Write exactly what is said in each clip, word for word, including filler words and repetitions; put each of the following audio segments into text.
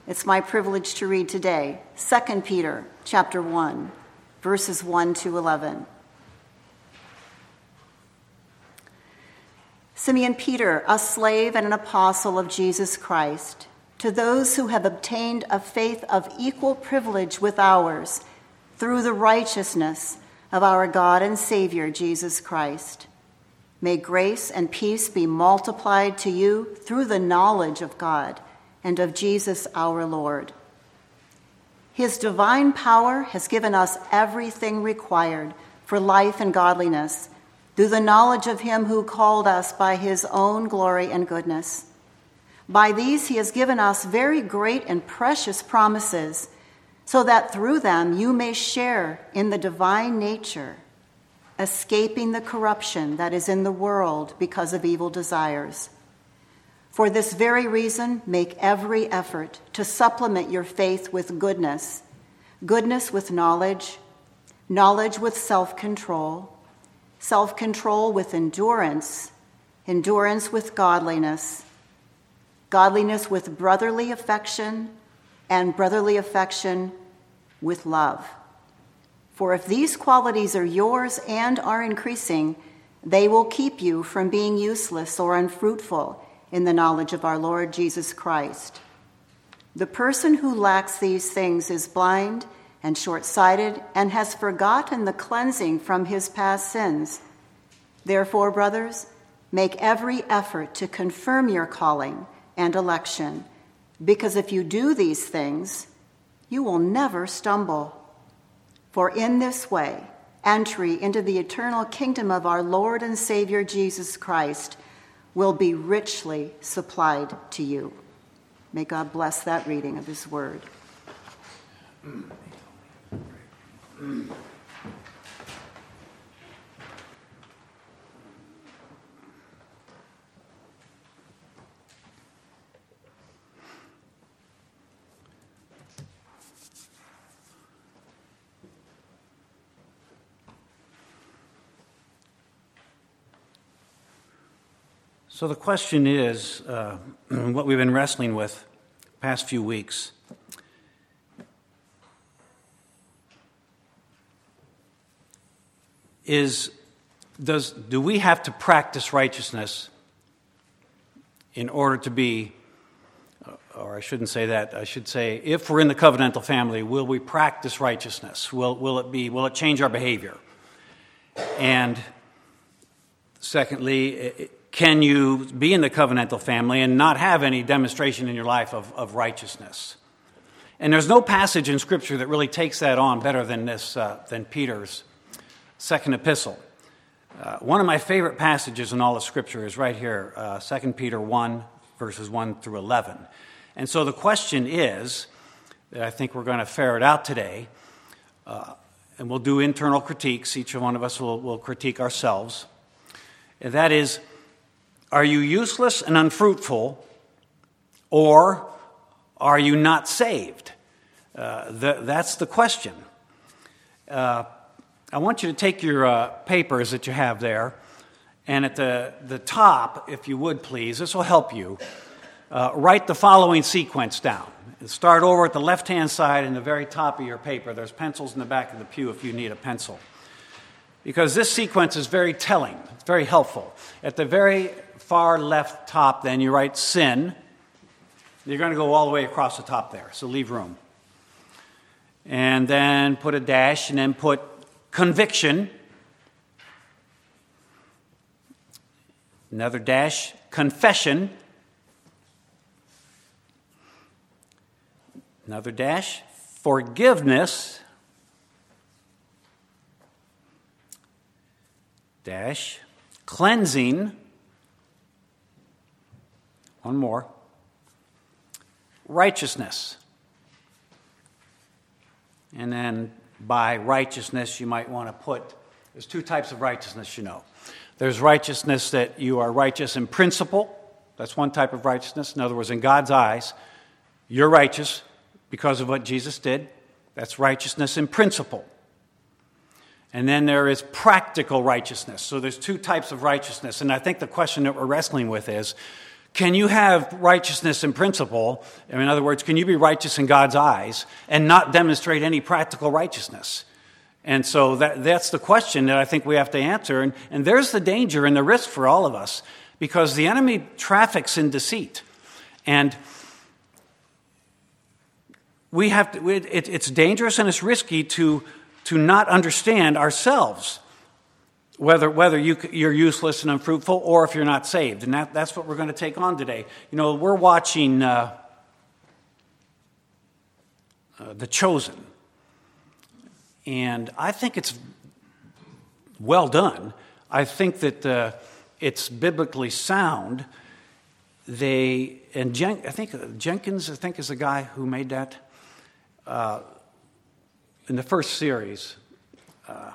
It's my privilege to read today Second Peter chapter one, verses one to eleven. Simeon Peter, a slave and an apostle of Jesus Christ, to those who have obtained a faith of equal privilege with ours through the righteousness of our God and Savior, Jesus Christ. May grace and peace be multiplied to you through the knowledge of God and of Jesus our Lord. His divine power has given us everything required for life and godliness through the knowledge of him who called us by his own glory and goodness. By these he has given us very great and precious promises, so that through them you may share in the divine nature, escaping the corruption that is in the world because of evil desires. For this very reason, make every effort to supplement your faith with goodness, goodness with knowledge, knowledge with self-control, self-control with endurance, endurance with godliness, godliness with brotherly affection, and brotherly affection with love. For if these qualities are yours and are increasing, they will keep you from being useless or unfruitful in the knowledge of our Lord Jesus Christ. The person who lacks these things is blind and short-sighted and has forgotten the cleansing from his past sins. Therefore, brothers, make every effort to confirm your calling and election, because if you do these things, you will never stumble. For in this way, entry into the eternal kingdom of our Lord and Savior Jesus Christ will be richly supplied to you. May God bless that reading of his word. So the question is, uh, what we've been wrestling with the past few weeks. Is, does, do we have to practice righteousness in order to be, or I shouldn't say that, I should say, if we're in the covenantal family, will we practice righteousness? Will, will it be, will it change our behavior? And secondly, it, can you be in the covenantal family and not have any demonstration in your life of, of righteousness? And there's no passage in Scripture that really takes that on better than this, uh, than Peter's second epistle. Uh, one of my favorite passages in all of Scripture is right here, uh, Second Peter one, verses one through eleven. And so the question is, that I think we're going to ferret out today, uh, and we'll do internal critiques. Each one of us will, will critique ourselves. And that is, are you useless and unfruitful, or are you not saved? Uh, the, that's the question. Uh, I want you to take your uh, papers that you have there, and at the, the top, if you would please, this will help you, uh, write the following sequence down. Start over at the left-hand side in the very top of your paper. There's pencils in the back of the pew if you need a pencil. Because this sequence is very telling. It's very helpful. At the very far left top, then, you write sin. You're going to go all the way across the top there, so leave room. And then put a dash, and then put conviction. Another dash, confession. Another dash, forgiveness. Dash, cleansing. One more. Righteousness. And then by righteousness, you might want to put, there's two types of righteousness, you know. There's righteousness that you are righteous in principle. That's one type of righteousness. In other words, in God's eyes, you're righteous because of what Jesus did. That's righteousness in principle. And then there is practical righteousness. So there's two types of righteousness. And I think the question that we're wrestling with is, can you have righteousness in principle? In other words, can you be righteous in God's eyes and not demonstrate any practical righteousness? And so that, that's the question that I think we have to answer. And, and there's the danger and the risk for all of us, because the enemy traffics in deceit. And we have to, it, it's dangerous and it's risky to, to not understand ourselves, whether whether you, you're useless and unfruitful or if you're not saved. And that, that's what we're going to take on today. You know, we're watching uh, uh, The Chosen. And I think it's well done. I think that uh, it's biblically sound. They and Jen, I think Jenkins, I think, is the guy who made that uh, in the first series. Uh,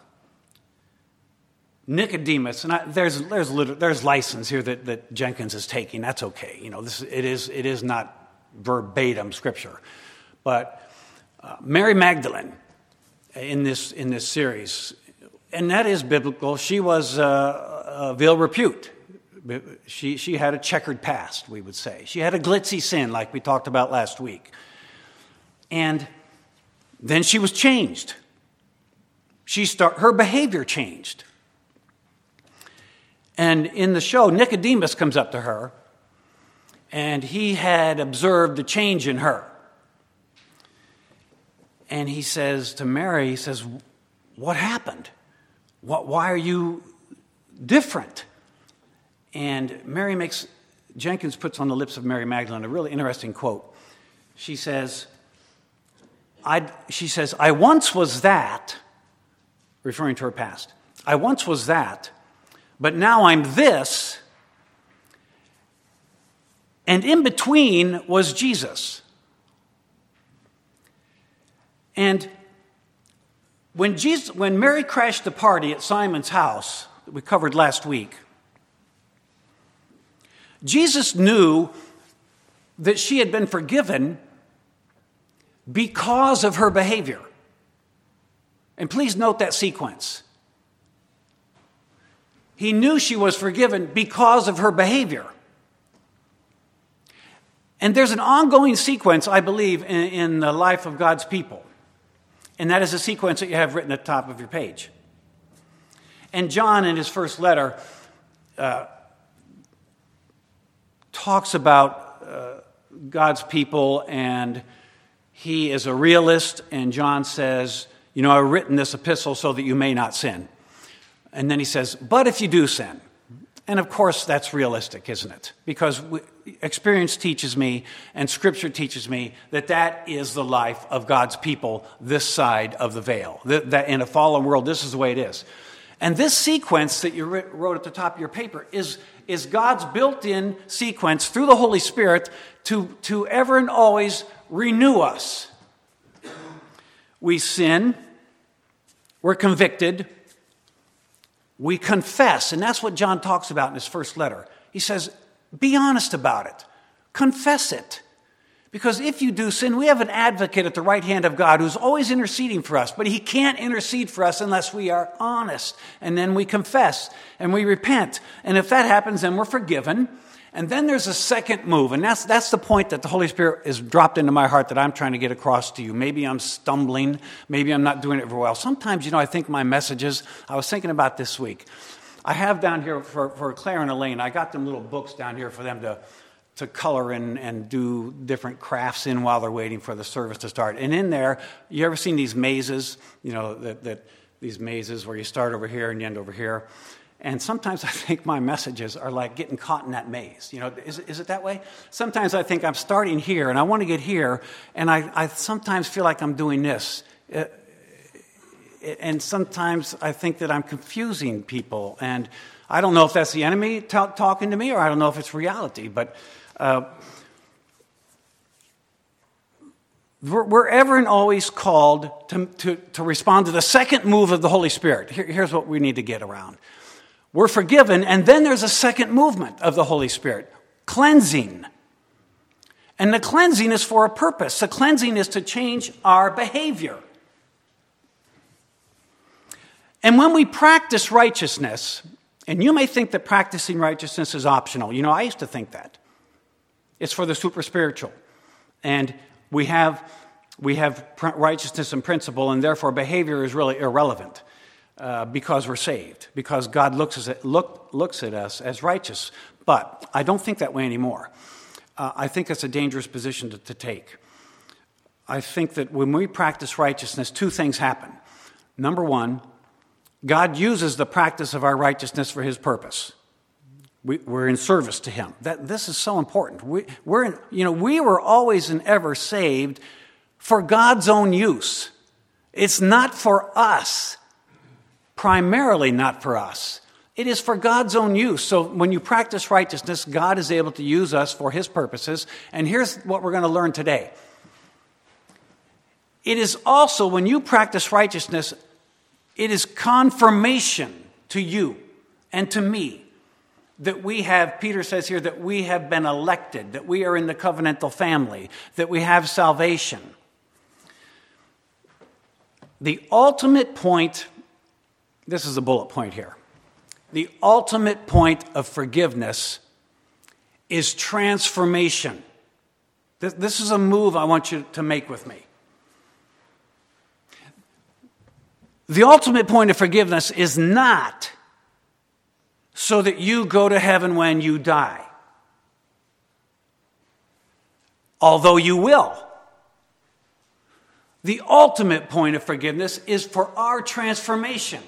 Nicodemus, and I, there's there's there's license here that, that Jenkins is taking. That's okay. You know, this it is it is not verbatim scripture, but uh, Mary Magdalene in this in this series, and that is biblical. She was uh, of ill repute. She she had a checkered past, we would say. She had a glitzy sin, like we talked about last week, and then she was changed. She start her behavior changed. And in the show, Nicodemus comes up to her, and he had observed the change in her. And he says to Mary, he says, what happened? What, why are you different? And Mary makes, Jenkins puts on the lips of Mary Magdalene a really interesting quote. She says, I, she says, I once was that, referring to her past. I once was that, but now I'm this, and in between was Jesus. And when Jesus, when Mary crashed the party at Simon's house that we covered last week, Jesus knew that she had been forgiven because of her behavior. And please note that sequence. He knew she was forgiven because of her behavior. And there's an ongoing sequence, I believe, in, in the life of God's people. And that is a sequence that you have written at the top of your page. And John, in his first letter, uh, talks about uh, God's people, and he is a realist, and John says, you know, I've written this epistle so that you may not sin. And then he says, but if you do sin, and of course that's realistic, isn't it? Because we, experience teaches me and Scripture teaches me that that is the life of God's people this side of the veil. That, that in a fallen world, this is the way it is. And this sequence that you wrote at the top of your paper is, is God's built-in sequence through the Holy Spirit to, to ever and always renew us. We sin, we're convicted, we confess, and that's what John talks about in his first letter. He says, be honest about it. Confess it. Because if you do sin, we have an advocate at the right hand of God who's always interceding for us, but he can't intercede for us unless we are honest. And then we confess and we repent. And if that happens, then we're forgiven. And then there's a second move, and that's that's the point that the Holy Spirit has dropped into my heart that I'm trying to get across to you. Maybe I'm stumbling. Maybe I'm not doing it very well. Sometimes, you know, I think my messages, I was thinking about this week. I have down here for, for Claire and Elaine, I got them little books down here for them to, to color and, and do different crafts in while they're waiting for the service to start. And in there, you ever seen these mazes, you know, that, that these mazes where you start over here and you end over here? And sometimes I think my messages are like getting caught in that maze. You know, is, is it that way? Sometimes I think I'm starting here and I want to get here, and I, I sometimes feel like I'm doing this. Uh, and sometimes I think that I'm confusing people. And I don't know if that's the enemy t- talking to me, or I don't know if it's reality. But uh, we're, we're ever and always called to, to, to respond to the second move of the Holy Spirit. Here, here's what we need to get around. We're forgiven, and then there's a second movement of the Holy Spirit, cleansing. And the cleansing is for a purpose. The cleansing is to change our behavior. And when we practice righteousness, and you may think that practicing righteousness is optional. You know, I used to think that. It's for the super spiritual. And we have we have righteousness and principle, and therefore behavior is really irrelevant uh, because we're saved, because God looks at, look, looks at us as righteous. But I don't think that way anymore. Uh, I think it's a dangerous position to, to take. I think that when we practice righteousness, two things happen. Number one, God uses the practice of our righteousness for his purpose. We, we're in service to him. That, this is so important. We, we're in, you know, we were always and ever saved for God's own use. It's not for us, primarily not for us. It is for God's own use. So when you practice righteousness, God is able to use us for his purposes. And here's what we're going to learn today. It is also, when you practice righteousness, it is confirmation to you and to me that we have, Peter says here, that we have been elected, that we are in the covenantal family, that we have salvation. The ultimate point, this is a bullet point here, the ultimate point of forgiveness is transformation. This, this is a move I want you to make with me. The ultimate point of forgiveness is not so that you go to heaven when you die. Although you will. The ultimate point of forgiveness is for our transformation.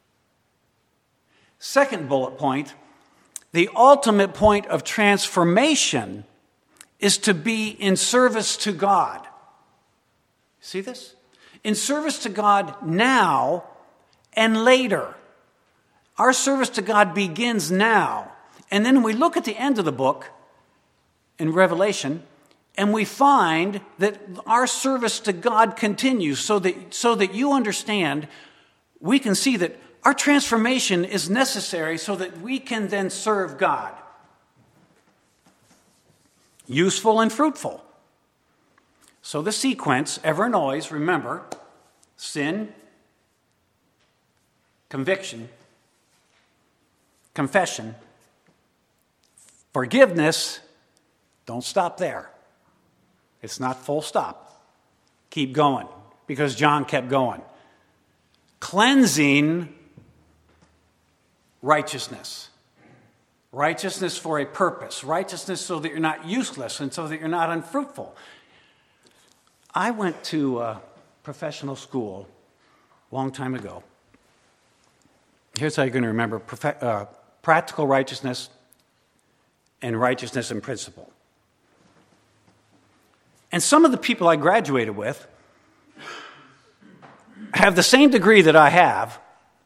Second bullet point, the ultimate point of transformation is to be in service to God. See this? In service to God now and later. Our service to God begins now. And then we look at the end of the book in Revelation, and we find that our service to God continues so that, so that you understand, we can see that our transformation is necessary so that we can then serve God. Useful and fruitful. So the sequence, ever and always, remember, sin, conviction, confession, forgiveness. Don't stop there. It's not full stop. Keep going, because John kept going. Cleansing, righteousness. Righteousness for a purpose. Righteousness so that you're not useless and so that you're not unfruitful. I went to a professional school a long time ago. Here's how you're going to remember. Profe- uh, practical righteousness and righteousness in principle. And some of the people I graduated with have the same degree that I have,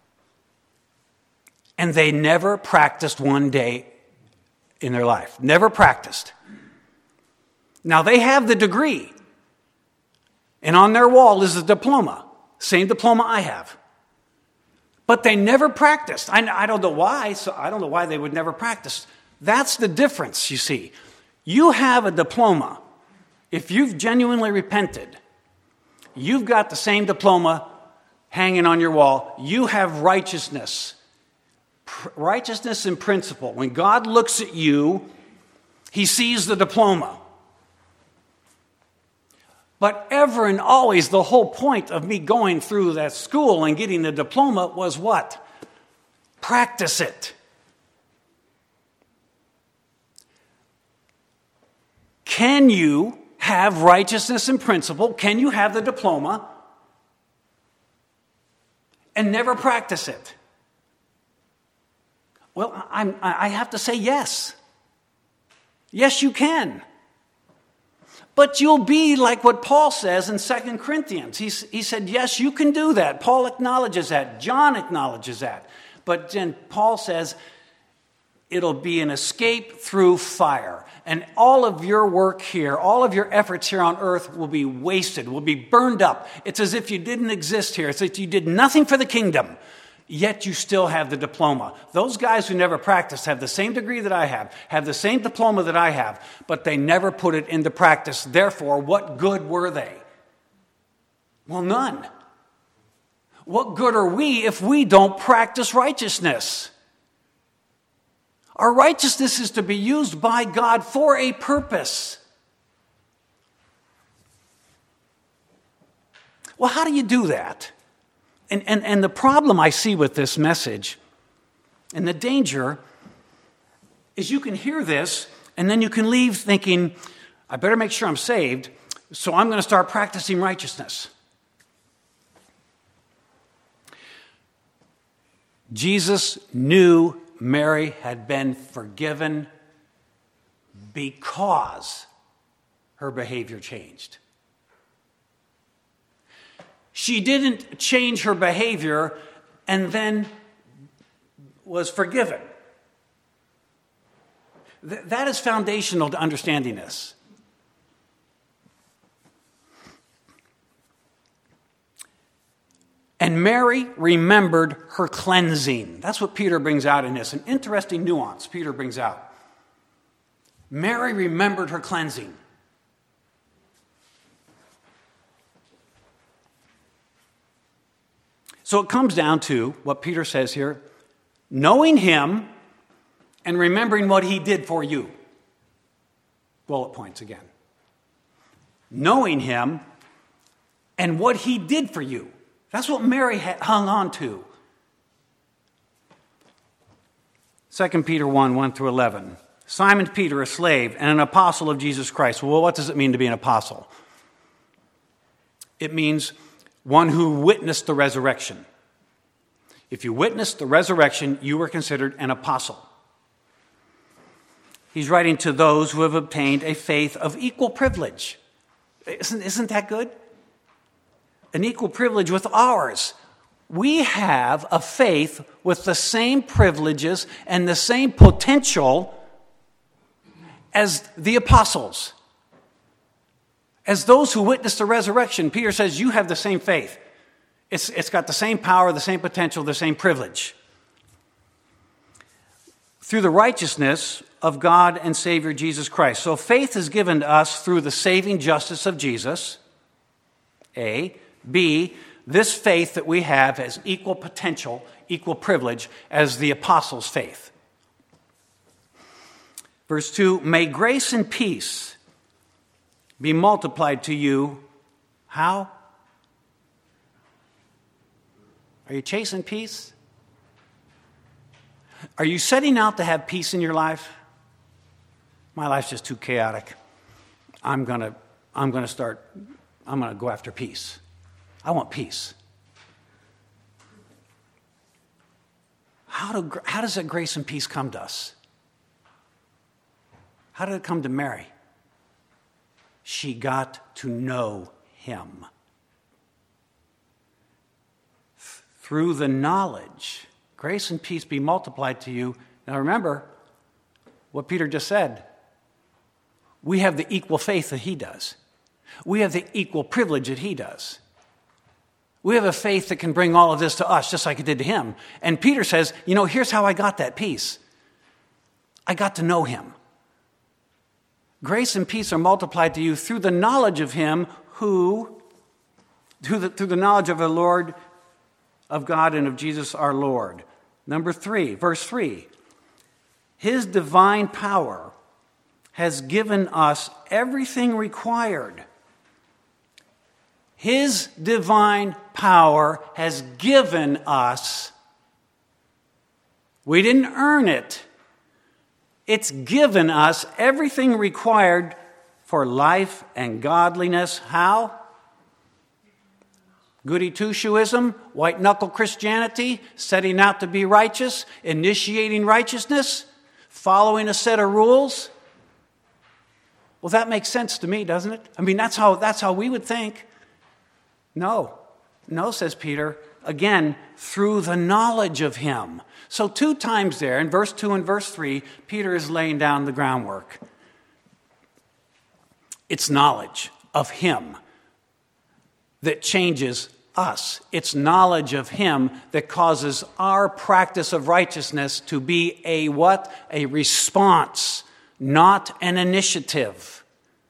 and they never practiced one day in their life. Never practiced. Now, they have the degree, and on their wall is the diploma, same diploma I have. But they never practiced. I, I don't know why, so I don't know why they would never practice. That's the difference, you see. You have a diploma. If you've genuinely repented, you've got the same diploma hanging on your wall. You have righteousness. Pr- righteousness in principle. When God looks at you, he sees the diploma. But ever and always, the whole point of me going through that school and getting the diploma was what? Practice it. Can you have righteousness in principle? Can you have the diploma and never practice it? Well, I'm, I have to say yes. Yes, you can. But you'll be like what Paul says in Second Corinthians. He, he said, yes, you can do that. Paul acknowledges that. John acknowledges that. But then Paul says, it'll be an escape through fire. And all of your work here, all of your efforts here on earth will be wasted, will be burned up. It's as if you didn't exist here. It's as if you did nothing for the kingdom, yet you still have the diploma. Those guys who never practiced have the same degree that I have, have the same diploma that I have, but they never put it into practice. Therefore, what good were they? Well, none. What good are we if we don't practice righteousness? Our righteousness is to be used by God for a purpose. Well, how do you do that? And, and, and the problem I see with this message and the danger is you can hear this and then you can leave thinking, I better make sure I'm saved, so I'm going to start practicing righteousness. Jesus knew Mary had been forgiven because her behavior changed. She didn't change her behavior and then was forgiven. Th- that is foundational to understanding this. And Mary remembered her cleansing. That's what Peter brings out in this. An interesting nuance Peter brings out. Mary remembered her cleansing. So it comes down to what Peter says here, knowing him and remembering what he did for you. Bullet points again. Knowing him and what he did for you. That's what Mary hung on to. Second Peter one, one through eleven. Simon Peter, a slave and an apostle of Jesus Christ. Well, what does it mean to be an apostle? It means one who witnessed the resurrection. If you witnessed the resurrection, you were considered an apostle. He's writing to those who have obtained a faith of equal privilege. Isn't, isn't that good? An equal privilege with ours. We have a faith with the same privileges and the same potential as the apostles. As those who witnessed the resurrection, Peter says, you have the same faith. It's, it's got the same power, the same potential, the same privilege. Through the righteousness of God and Savior Jesus Christ. So faith is given to us through the saving justice of Jesus, A. B, this faith that we have has equal potential, equal privilege as the apostles' faith. Verse two, may grace and peace be multiplied to you. How? Are you chasing peace? Are you setting out to have peace in your life? My life's just too chaotic. I'm gonna, I'm gonna start, I'm gonna go after peace. I want peace. How, do, how does that grace and peace come to us? How did it come to Mary? She got to know him. Through the knowledge, grace and peace be multiplied to you. Now remember what Peter just said. We have the equal faith that he does. We have the equal privilege that he does. We have a faith that can bring all of this to us, just like it did to him. And Peter says, you know, here's how I got that peace. I got to know him. Grace and peace are multiplied to you through the knowledge of him who, through the, through the knowledge of the Lord, of God and of Jesus our Lord. Number three, verse three. His divine power has given us everything required. His divine power has given us. We didn't earn it. It's given us everything required for life and godliness. How? Goody two-shoeism, white-knuckle Christianity, setting out to be righteous, initiating righteousness, following a set of rules. Well, that makes sense to me, doesn't it? I mean, that's how, that's how we would think. No. No, says Peter, again, through the knowledge of him. So two times there, in verse two and verse three, Peter is laying down the groundwork. It's knowledge of him that changes us. It's knowledge of him that causes our practice of righteousness to be a what? A response, not an initiative.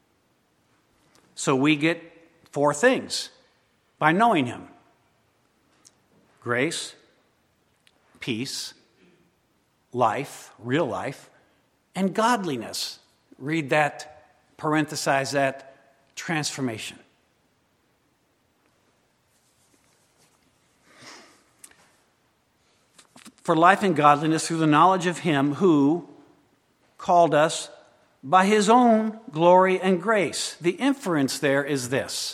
So we get four things by knowing him. Grace, peace, life, real life, and godliness. Read that, parenthesize that, transformation. For life and godliness through the knowledge of him who called us by his own glory and grace. The inference there is this.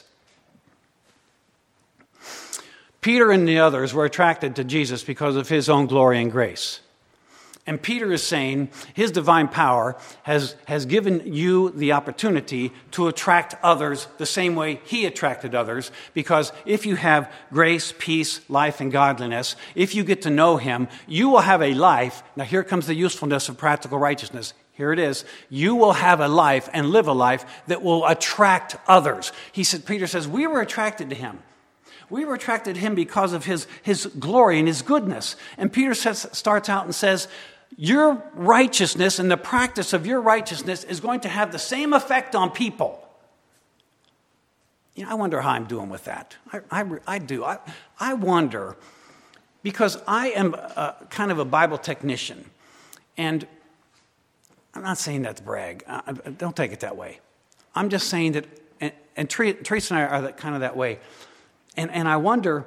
Peter and the others were attracted to Jesus because of his own glory and grace. And Peter is saying his divine power has, has given you the opportunity to attract others the same way he attracted others. Because if you have grace, peace, life, and godliness, if you get to know him, you will have a life. Now here comes the usefulness of practical righteousness. Here it is. You will have a life and live a life that will attract others. He said, Peter says, we were attracted to him. We were attracted to him because of his, his glory and his goodness. And Peter says, starts out and says, your righteousness and the practice of your righteousness is going to have the same effect on people. You know, I wonder how I'm doing with that. I, I, I do. I, I wonder, because I am a, kind of a Bible technician, and I'm not saying that to brag. I, don't take it that way. I'm just saying that, and, and Teresa and I are that, kind of that way, and, and I wonder,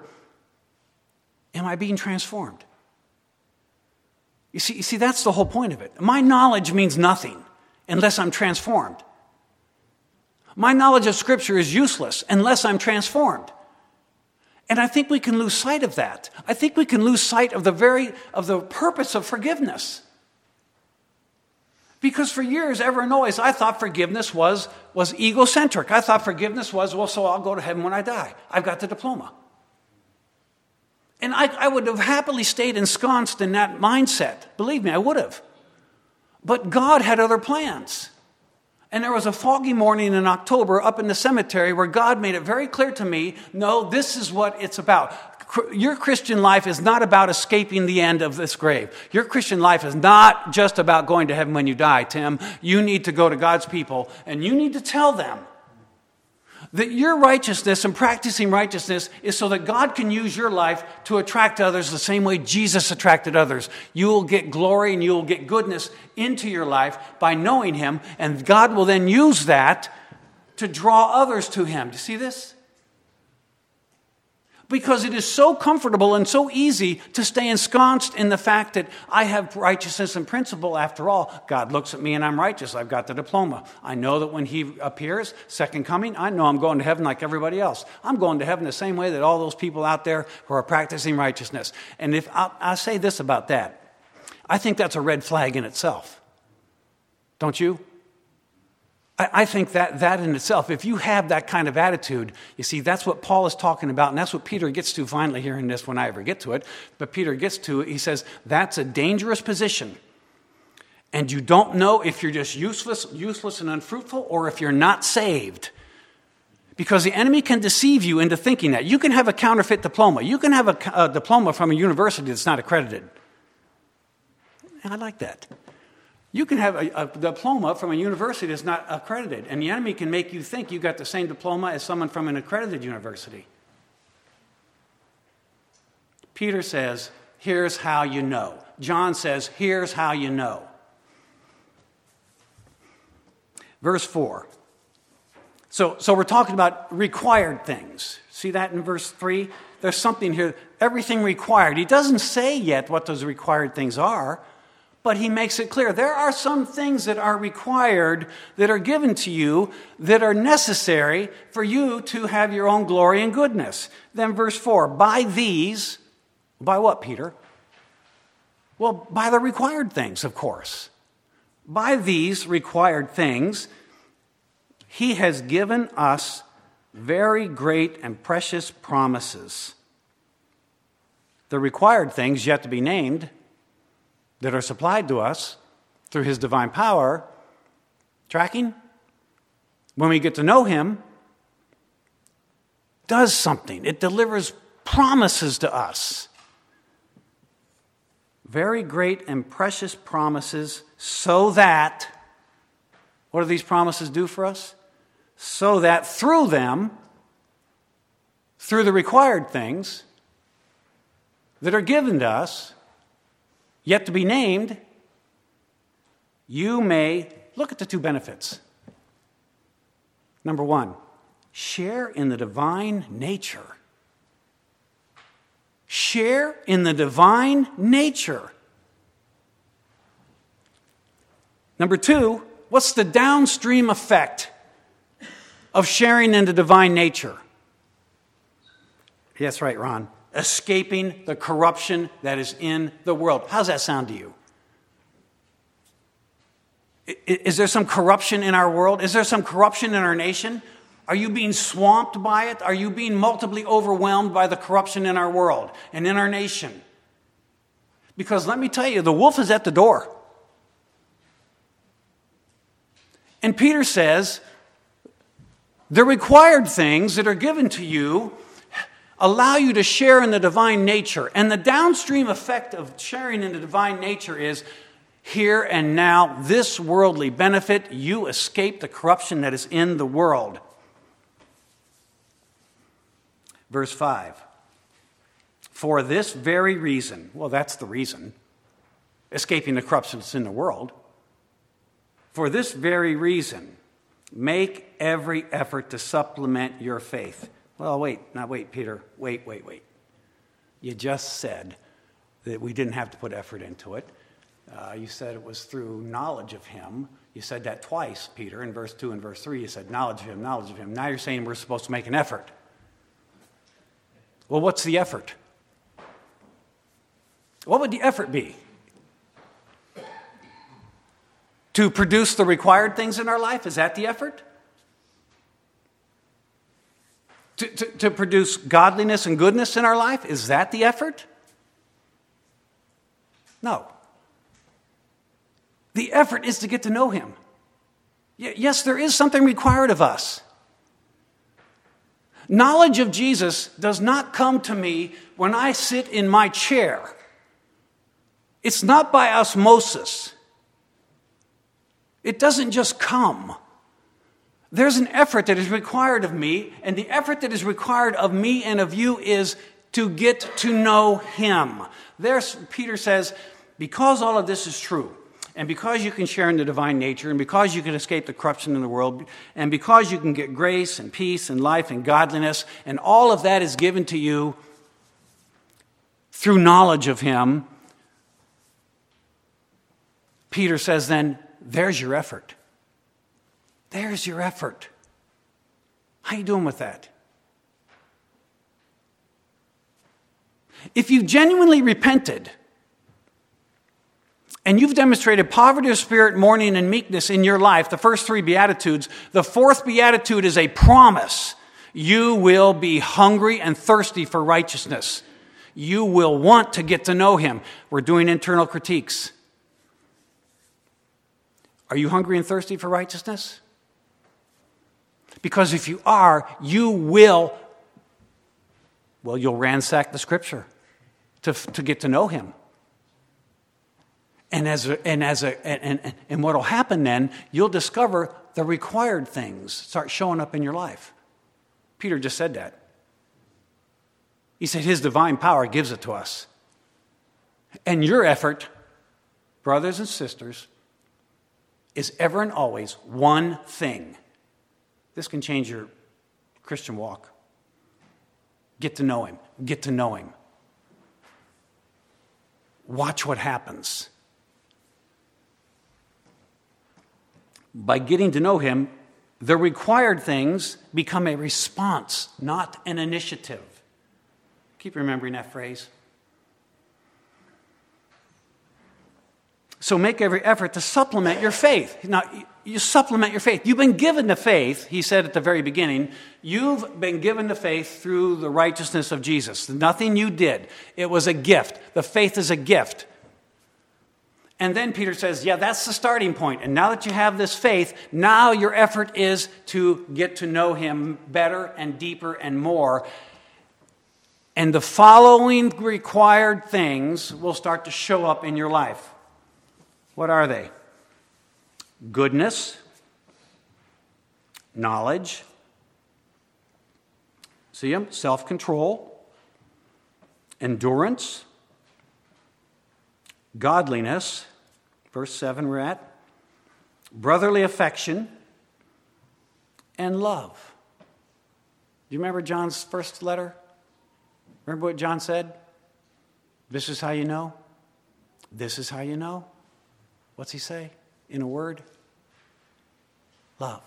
am I being transformed? You see, you see, that's the whole point of it. My knowledge means nothing unless I'm transformed. My knowledge of Scripture is useless unless I'm transformed. And I think we can lose sight of that. I think we can lose sight of the very of the purpose of forgiveness. Because for years, ever and always, I thought forgiveness was, was egocentric. I thought forgiveness was, well, so I'll go to heaven when I die. I've got the diploma. And I, I would have happily stayed ensconced in that mindset. Believe me, I would have. But God had other plans. And there was a foggy morning in October up in the cemetery where God made it very clear to me, no, this is what it's about. Your Christian life is not about escaping the end of this grave. Your Christian life is not just about going to heaven when you die, Tim. You need to go to God's people and you need to tell them that your righteousness and practicing righteousness is so that God can use your life to attract others the same way Jesus attracted others. You will get glory and you will get goodness into your life by knowing him, and God will then use that to draw others to him. Do you see this? Because it is so comfortable and so easy to stay ensconced in the fact that I have righteousness and principle after all. God looks at me and I'm righteous. I've got the diploma. I know that when he appears, second coming, I know I'm going to heaven like everybody else. I'm going to heaven the same way that all those people out there who are practicing righteousness. And if I, I say this about that, I think that's a red flag in itself. Don't you? I think that that in itself, if you have that kind of attitude, you see, that's what Paul is talking about, and that's what Peter gets to finally here in this when I ever get to it. But Peter gets to it, he says, that's a dangerous position. And you don't know if you're just useless, useless and unfruitful, or if you're not saved. Because the enemy can deceive you into thinking that. You can have a counterfeit diploma. You can have a, a diploma from a university that's not accredited. And I like that. You can have a, a diploma from a university that's not accredited, and the enemy can make you think you got the same diploma as someone from an accredited university. Peter says, here's how you know. John says, here's how you know. Verse four. So, so we're talking about required things. See that in verse three? There's something here, everything required. He doesn't say yet what those required things are, but he makes it clear. There are some things that are required, that are given to you, that are necessary for you to have your own glory and goodness. Then verse four, by these, by what, Peter? Well, by the required things, of course. By these required things, he has given us very great and precious promises. The required things yet to be named, that are supplied to us through his divine power. Tracking? When we get to know him, does something. It delivers promises to us. Very great and precious promises, so that, what do these promises do for us? So that through them, through the required things that are given to us, yet to be named, you may look at the two benefits. Number one, share in the divine nature. Share in the divine nature. Number two, what's the downstream effect of sharing in the divine nature? Yes, right, Ron. Escaping the corruption that is in the world. How's that sound to you? Is there some corruption in our world? Is there some corruption in our nation? Are you being swamped by it? Are you being multiply overwhelmed by the corruption in our world and in our nation? Because let me tell you, the wolf is at the door. And Peter says, the required things that are given to you allow you to share in the divine nature. And the downstream effect of sharing in the divine nature is, here and now, this worldly benefit, you escape the corruption that is in the world. Verse five. For this very reason, well, that's the reason, escaping the corruption that's in the world. For this very reason, make every effort to supplement your faith. Well, wait, now wait, Peter, wait, wait, wait. You just said that we didn't have to put effort into it. Uh, you said it was through knowledge of him. You said that twice, Peter, in verse two and verse three. You said knowledge of him, knowledge of him. Now you're saying we're supposed to make an effort. Well, what's the effort? What would the effort be? To produce the required things in our life? Is that the effort? To, to, to produce godliness and goodness in our life? Is that the effort? No. The effort is to get to know him. Yes, there is something required of us. Knowledge of Jesus does not come to me when I sit in my chair. It's not by osmosis. It doesn't just come. There's an effort that is required of me, and the effort that is required of me and of you is to get to know him. There's, Peter says, because all of this is true, and because you can share in the divine nature, and because you can escape the corruption in the world, and because you can get grace and peace and life and godliness, and all of that is given to you through knowledge of him, Peter says then, there's your effort. There's your effort. How are you doing with that? If you've genuinely repented, and you've demonstrated poverty of spirit, mourning, and meekness in your life, the first three Beatitudes, the fourth Beatitude is a promise. You will be hungry and thirsty for righteousness. You will want to get to know him. We're doing internal critiques. Are you hungry and thirsty for righteousness? Because if you are, you will, well, you'll ransack the Scripture to, to get to know him. And as a, and as a and, and, and what will happen then, you'll discover the required things start showing up in your life. Peter just said that. He said his divine power gives it to us. And your effort, brothers and sisters, is ever and always one thing. This can change your Christian walk. Get to know him. Get to know him. Watch what happens. By getting to know him, the required things become a response, not an initiative. Keep remembering that phrase. So make every effort to supplement your faith. Now, you supplement your faith. You've been given the faith, he said at the very beginning. You've been given the faith through the righteousness of Jesus. Nothing you did. It was a gift. The faith is a gift. And then Peter says, yeah, that's the starting point. And now that you have this faith, now your effort is to get to know him better and deeper and more. And the following required things will start to show up in your life. What are they? Goodness, knowledge, see them? Self-control, endurance, godliness, verse seven we're at, brotherly affection, and love. Do you remember John's first letter? Remember what John said? This is how you know. This is how you know. What's he say in a word? Love.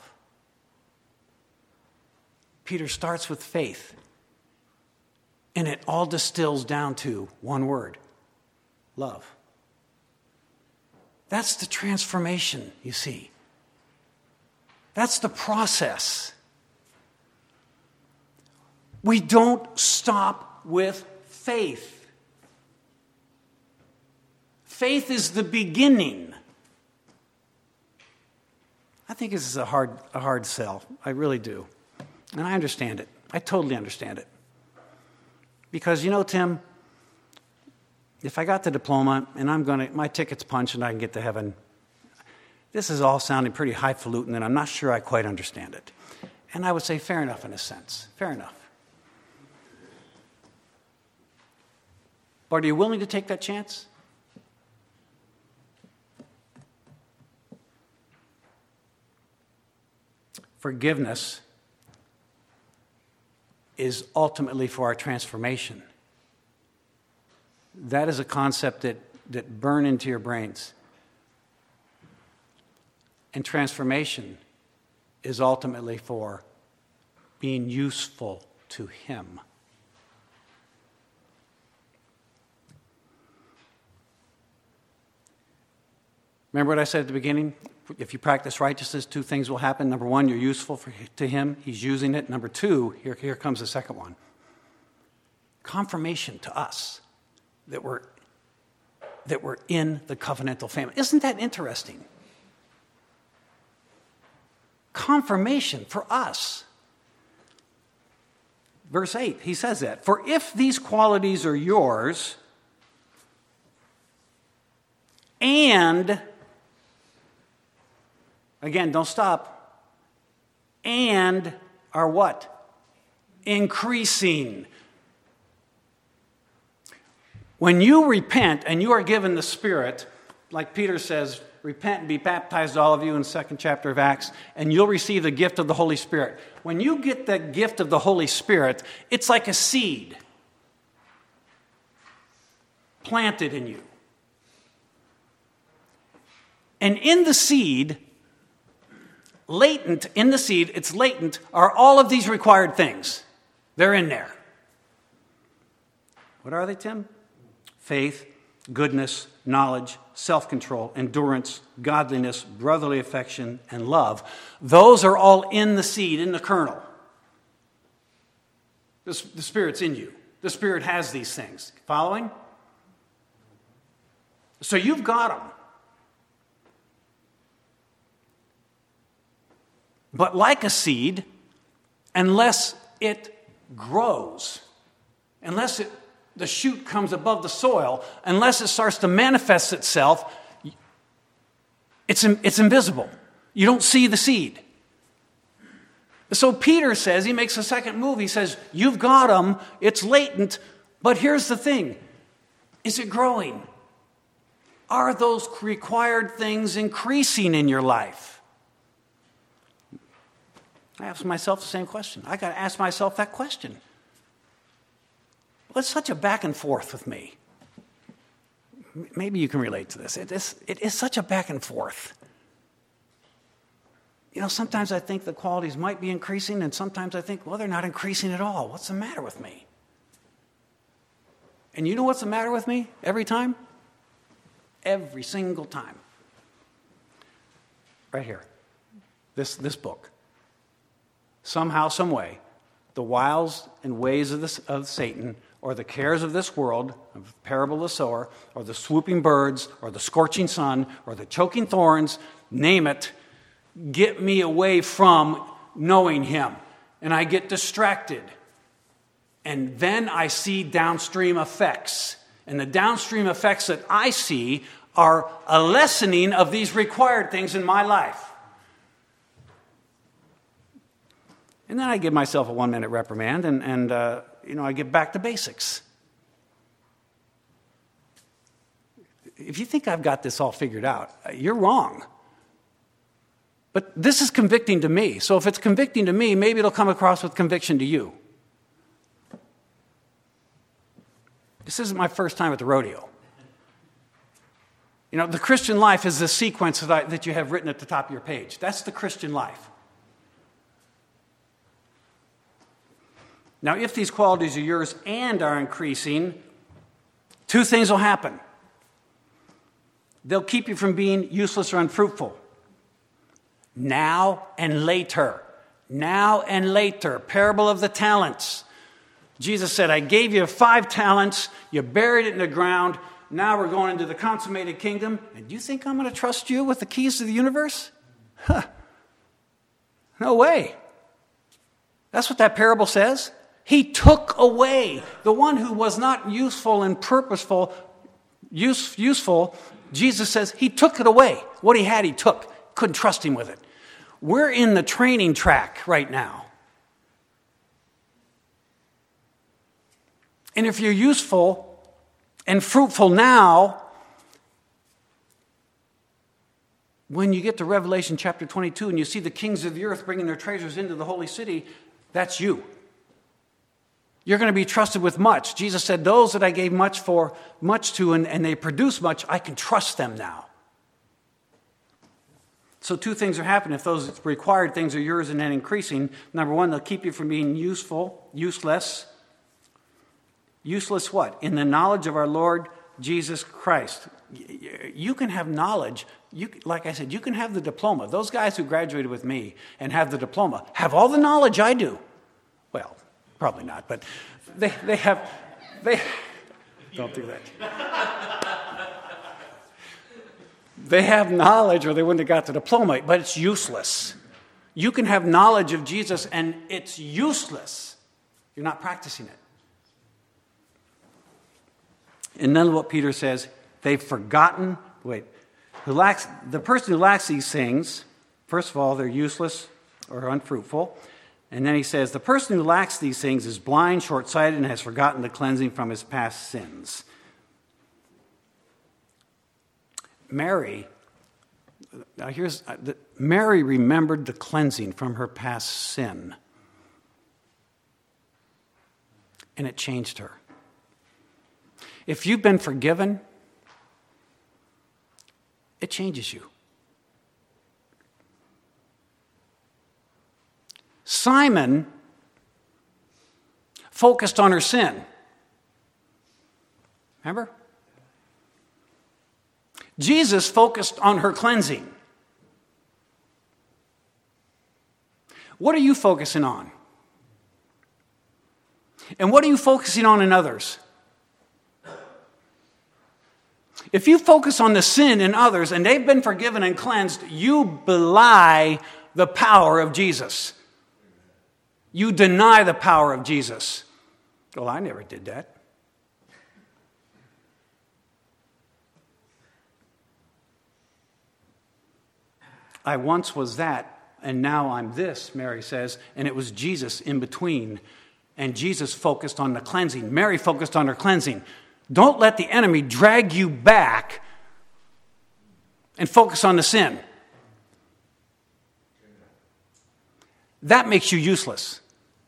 Peter starts with faith, and it all distills down to one word: love. That's the transformation, you see. That's the process. We don't stop with faith. Faith is the beginning. I think this is a hard, a hard sell. I really do. And I understand it. I totally understand it. Because, you know, Tim, if I got the diploma and I'm going to, my ticket's punched and I can get to heaven, this is all sounding pretty highfalutin and I'm not sure I quite understand it. And I would say fair enough in a sense. Fair enough. But are you willing to take that chance? Forgiveness is ultimately for our transformation. That is a concept that, that burn into your brains. And transformation is ultimately for being useful to Him. Remember what I said at the beginning? If you practice righteousness, two things will happen. Number one, you're useful for, to Him. He's using it. Number two, here, here comes the second one. Confirmation to us that we're, that we're in the covenantal family. Isn't that interesting? Confirmation for us. Verse eight, he says that. For if these qualities are yours, and... Again, don't stop. And are what? Increasing. When you repent and you are given the Spirit, like Peter says, repent and be baptized, all of you, in the second chapter of Acts, and you'll receive the gift of the Holy Spirit. When you get the gift of the Holy Spirit, it's like a seed planted in you. And in the seed, latent in the seed, it's latent, are all of these required things. They're in there. What are they, Tim? Faith, goodness, knowledge, self-control, endurance, godliness, brotherly affection, and love. Those are all in the seed, in the kernel. The, the Spirit's in you. The Spirit has these things. Following? So you've got them. But like a seed, unless it grows, unless it, the shoot comes above the soil, unless it starts to manifest itself, it's, it's invisible. You don't see the seed. So Peter says, he makes a second move. He says, you've got them, it's latent, but here's the thing. Is it growing? Are those required things increasing in your life? I ask myself the same question. I got to ask myself that question. Well, it's such a back and forth with me. Maybe you can relate to this. It is, it is such a back and forth. You know, sometimes I think the qualities might be increasing, and sometimes I think, well, they're not increasing at all. What's the matter with me? And you know what's the matter with me every time? Every single time. Right here. This, this book. Somehow, some way, the wiles and ways of, this, of Satan, or the cares of this world, of the parable of the sower, or the swooping birds, or the scorching sun, or the choking thorns, name it, get me away from knowing Him. And I get distracted. And then I see downstream effects. And the downstream effects that I see are a lessening of these required things in my life. And then I give myself a one-minute reprimand, and, and uh, you know, I get back to basics. if you think I've got this all figured out, you're wrong. But this is convicting to me. So if it's convicting to me, maybe it'll come across with conviction to you. This isn't my first time at the rodeo. You know, the Christian life is the sequence that, I, that you have written at the top of your page. That's the Christian life. Now, if these qualities are yours and are increasing, two things will happen. They'll keep you from being useless or unfruitful. Now and later. Now and later. Parable of the talents. Jesus said, I gave you five talents. You buried it in the ground. Now we're going into the consummated kingdom. And you think I'm going to trust you with the keys to the universe? Huh. No way. That's what that parable says. He took away the one who was not useful and purposeful, use, useful. Jesus says he took it away. What he had, he took. Couldn't trust him with it. We're in the training track right now. And if you're useful and fruitful now, when you get to Revelation chapter twenty-two and you see the kings of the earth bringing their treasures into the holy city, that's you. You're going to be trusted with much. Jesus said, those that I gave much for, much to, and, and they produce much, I can trust them now. So two things are happening. If those required things are yours and then increasing, number one, they'll keep you from being useful, useless. Useless what? In the knowledge of our Lord Jesus Christ. You can have knowledge. You, like I said, you can have the diploma. Those guys who graduated with me and have the diploma have all the knowledge I do. Well, probably not, but they, they have, they, don't do that. They have knowledge or they wouldn't have got the diploma, but it's useless. You can have knowledge of Jesus and it's useless. You're not practicing it. And then what Peter says, they've forgotten, wait, who lacks, the person who lacks these things, first of all, they're useless or unfruitful. And then he says, the person who lacks these things is blind, short-sighted, and has forgotten the cleansing from his past sins. Mary, now here's, Mary remembered the cleansing from her past sin. And it changed her. If you've been forgiven, it changes you. Simon focused on her sin. Remember? Jesus focused on her cleansing. What are you focusing on? And what are you focusing on in others? If you focus on the sin in others and they've been forgiven and cleansed, you belie the power of Jesus. You deny the power of Jesus. Well, I never did that. I once was that, and now I'm this, Mary says, and it was Jesus in between. And Jesus focused on the cleansing. Mary focused on her cleansing. Don't let the enemy drag you back and focus on the sin. That makes you useless.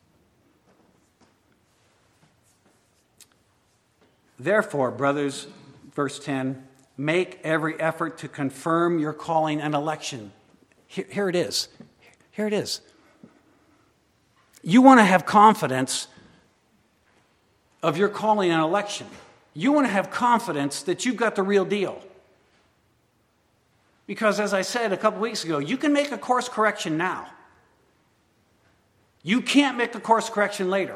Therefore, brothers, verse ten, make every effort to confirm your calling and election. Here, here it is. Here it is. You want to have confidence of your calling and election. You want to have confidence that you've got the real deal. Because as I said a couple weeks ago, you can make a course correction now. You can't make a course correction later.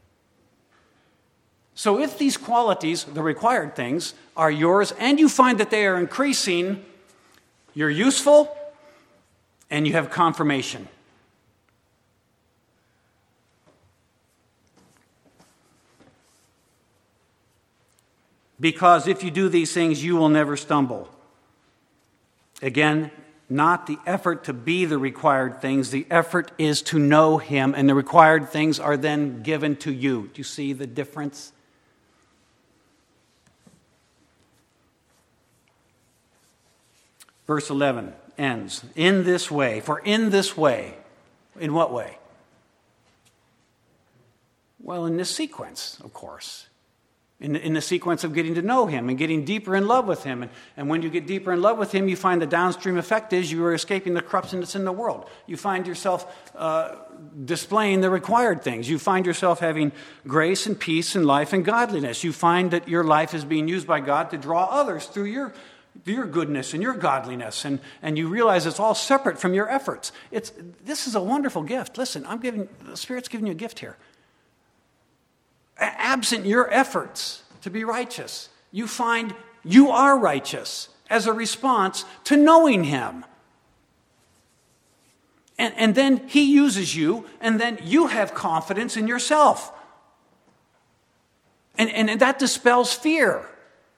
So if these qualities, the required things, are yours and you find that they are increasing, you're useful and you have confirmation. Because if you do these things, you will never stumble. Again, not the effort to be the required things. The effort is to know him, and the required things are then given to you. Do you see the difference? Verse eleven ends, in this way, for in this way. In what way? Well, in this sequence, of course. In the, in the sequence of getting to know him and getting deeper in love with him. And, and when you get deeper in love with him, you find the downstream effect is you are escaping the corruption that's in the world. You find yourself uh, displaying the required things. You find yourself having grace and peace and life and godliness. You find that your life is being used by God to draw others through your your goodness and your godliness, and, and you realize it's all separate from your efforts. It's this is a wonderful gift. Listen, I'm giving the Spirit's giving you a gift here. A- absent your efforts to be righteous, you find you are righteous as a response to knowing him. And, and then he uses you, and then you have confidence in yourself. And, and that dispels fear.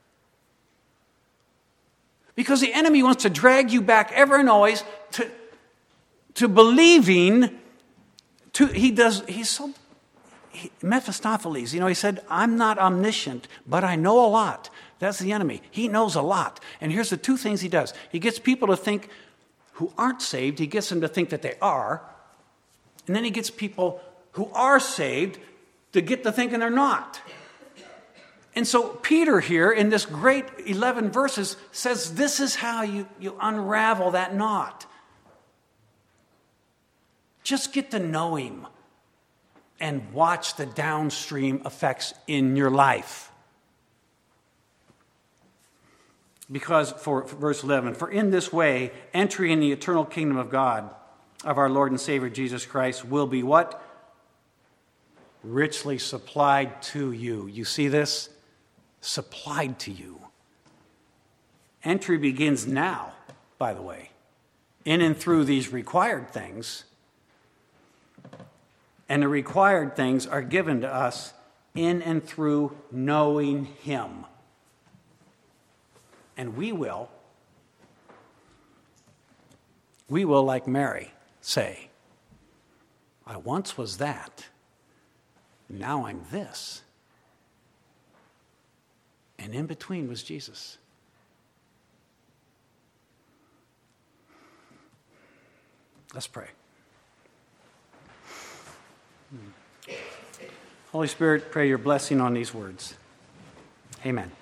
Because the enemy wants to drag you back ever and always to, to believing. To he does. He's so he, Mephistopheles. You know, he said, "I'm not omniscient, but I know a lot." That's the enemy. He knows a lot. And here's the two things he does. He gets people to think who aren't saved. He gets them to think that they are, and then he gets people who are saved to get to thinking they're not. And so Peter here in this great eleven verses says this is how you, you unravel that knot. Just get to know him and watch the downstream effects in your life. Because for, for verse eleven, for in this way, entry in the eternal kingdom of God, of our Lord and Savior Jesus Christ, will be what? Richly supplied to you. You see this? Supplied to you. Entry begins now, by the way, in and through these required things. And the required things are given to us in and through knowing him. And we will, we will, like Mary, say, I once was that, now I'm this. And in between was Jesus. Let's pray. Holy Spirit, pray your blessing on these words. Amen.